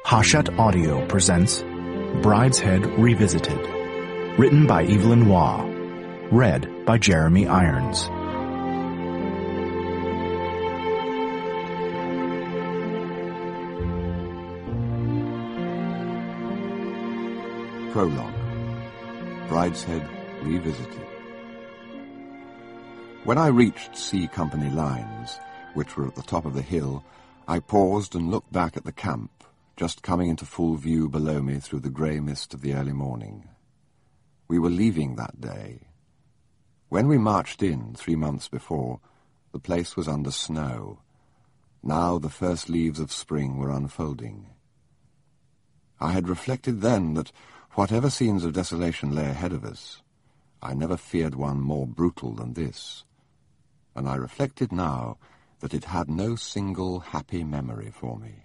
Hachette Audio presents Brideshead Revisited, written by Evelyn Waugh, read by Jeremy Irons. Prologue. Brideshead Revisited. When I reached C Company lines, which were at the top of the hill, I paused and looked back at the camp, just coming into full view below me through the grey mist of the early morning. We were leaving that day. When we marched in 3 months before, the place was under snow. Now the first leaves of spring were unfolding. I had reflected then that whatever scenes of desolation lay ahead of us, I never feared one more brutal than this. And I reflected now that it had no single happy memory for me.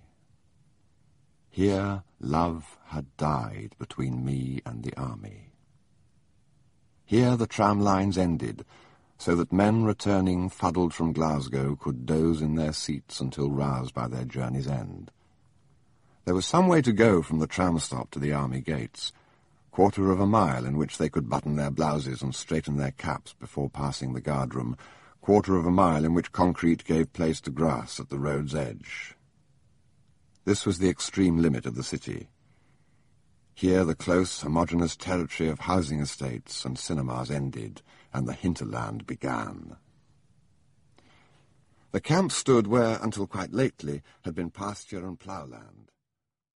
Here love had died between me and the army. Here the tram lines ended, so that men returning fuddled from Glasgow could doze in their seats until roused by their journey's end. There was some way to go from the tram stop to the army gates, 1/4 of a mile in which they could button their blouses and straighten their caps before passing the guardroom, 1/4 of a mile in which concrete gave place to grass at the road's edge. This was the extreme limit of the city. Here the close, homogeneous territory of housing estates and cinemas ended, and the hinterland began. The camp stood where, until quite lately, had been pasture and ploughland.